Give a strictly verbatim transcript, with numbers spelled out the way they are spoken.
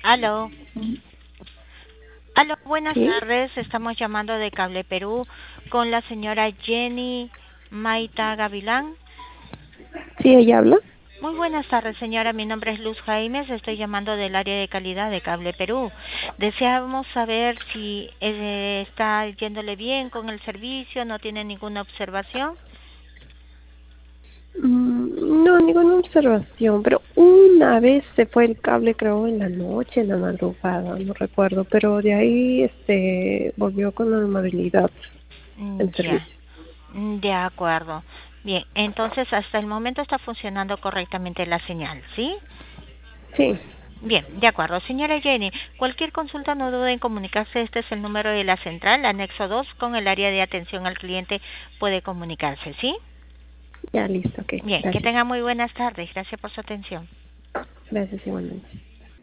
Aló, aló, buenas Sí, tardes. Estamos llamando de Cable Perú con la señora Jenny Maita Gavilán. sí, ella habla. Muy buenas tardes, señora. Mi nombre es Luz Jaimes. Estoy llamando del área de calidad de Cable Perú. Deseamos saber si eh, está yéndole bien con el servicio, no tiene ninguna observación. Mm, no, ninguna observación, pero una vez se fue el cable, creo, en la noche, en la madrugada, no recuerdo, pero de ahí este volvió con normalidad Mm, el Ya, servicio. mm, de acuerdo. Bien, entonces hasta el momento está funcionando correctamente la señal, ¿sí? Sí, Bien, de acuerdo. Señora Jenny, cualquier consulta no dude en comunicarse. Este es el número de la central, anexo dos, con el área de atención al cliente puede comunicarse, ¿sí? ya listo, ok, Bien, que gracias. tenga muy buenas tardes. Gracias por su atención. Gracias igualmente.